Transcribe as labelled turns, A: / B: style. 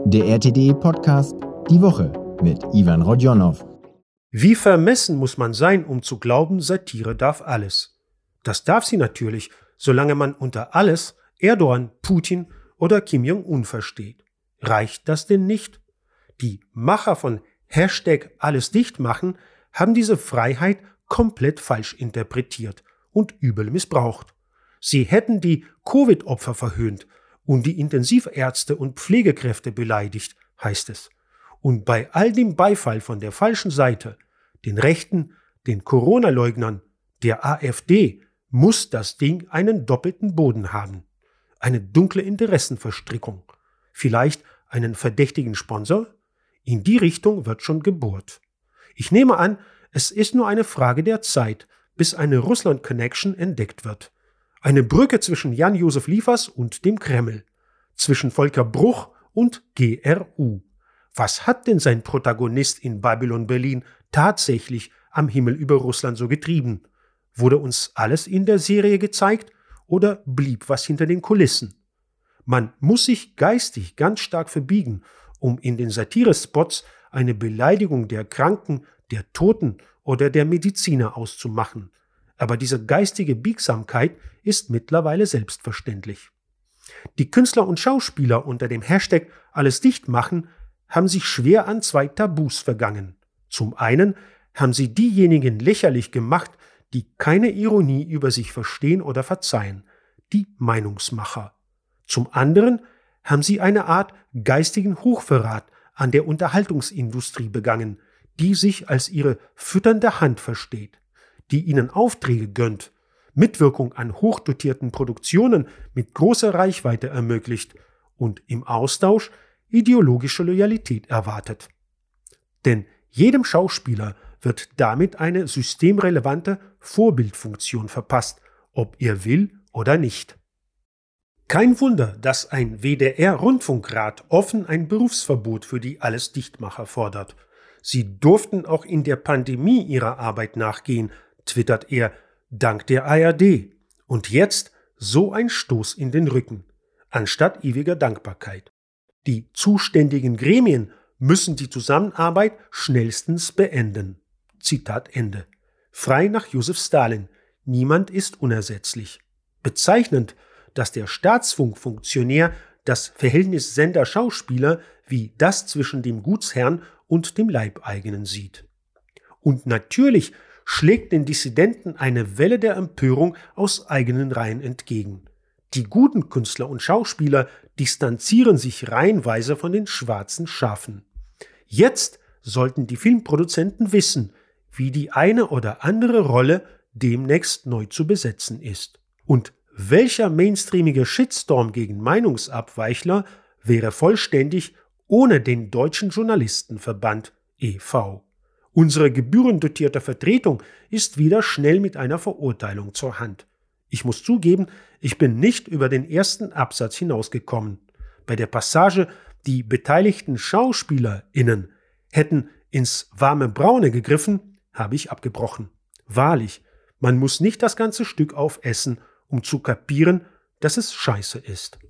A: Der RTD-Podcast Die Woche mit Ivan Rodionow.
B: Wie vermessen muss man sein, um zu glauben, Satire darf alles? Das darf sie natürlich, solange man unter alles Erdogan, Putin oder Kim Jong-un versteht. Reicht das denn nicht? Die Macher von #alles dicht machen haben diese Freiheit komplett falsch interpretiert und übel missbraucht. Sie hätten die Covid-Opfer verhöhnt und die Intensivärzte und Pflegekräfte beleidigt, heißt es. Und bei all dem Beifall von der falschen Seite, den Rechten, den Corona-Leugnern, der AfD, muss das Ding einen doppelten Boden haben. Eine dunkle Interessenverstrickung. Vielleicht einen verdächtigen Sponsor? In die Richtung wird schon gebohrt. Ich nehme an, es ist nur eine Frage der Zeit, bis eine Russland-Connection entdeckt wird. Eine Brücke zwischen Jan-Josef Liefers und dem Kreml. Zwischen Volker Bruch und GRU. Was hat denn sein Protagonist in Babylon Berlin tatsächlich am Himmel über Russland so getrieben? Wurde uns alles in der Serie gezeigt oder blieb was hinter den Kulissen? Man muss sich geistig ganz stark verbiegen, um in den Satirespots eine Beleidigung der Kranken, der Toten oder der Mediziner auszumachen. Aber diese geistige Biegsamkeit ist mittlerweile selbstverständlich. Die Künstler und Schauspieler unter dem Hashtag alles dicht machen haben sich schwer an zwei Tabus vergangen. Zum einen haben sie diejenigen lächerlich gemacht, die keine Ironie über sich verstehen oder verzeihen, die Meinungsmacher. Zum anderen haben sie eine Art geistigen Hochverrat an der Unterhaltungsindustrie begangen, die sich als ihre fütternde Hand versteht, die ihnen Aufträge gönnt, Mitwirkung an hochdotierten Produktionen mit großer Reichweite ermöglicht und im Austausch ideologische Loyalität erwartet. Denn jedem Schauspieler wird damit eine systemrelevante Vorbildfunktion verpasst, ob er will oder nicht. Kein Wunder, dass ein WDR-Rundfunkrat offen ein Berufsverbot für die Alles-Dichtmacher fordert. Sie durften auch in der Pandemie ihrer Arbeit nachgehen, twittert er, dank der ARD. Und jetzt so ein Stoß in den Rücken, anstatt ewiger Dankbarkeit. Die zuständigen Gremien müssen die Zusammenarbeit schnellstens beenden. Zitat Ende. Frei nach Josef Stalin. Niemand ist unersetzlich. Bezeichnend, dass der Staatsfunkfunktionär das Verhältnis Sender-Schauspieler wie das zwischen dem Gutsherrn und dem Leibeigenen sieht. Und natürlich schlägt den Dissidenten eine Welle der Empörung aus eigenen Reihen entgegen. Die guten Künstler und Schauspieler distanzieren sich reihenweise von den schwarzen Schafen. Jetzt sollten die Filmproduzenten wissen, wie die eine oder andere Rolle demnächst neu zu besetzen ist. Und welcher mainstreamige Shitstorm gegen Meinungsabweichler wäre vollständig ohne den Deutschen Journalistenverband e.V.? Unsere gebührendotierte Vertretung ist wieder schnell mit einer Verurteilung zur Hand. Ich muss zugeben, ich bin nicht über den ersten Absatz hinausgekommen. Bei der Passage, die beteiligten SchauspielerInnen hätten ins warme Braune gegriffen, habe ich abgebrochen. Wahrlich, man muss nicht das ganze Stück aufessen, um zu kapieren, dass es scheiße ist.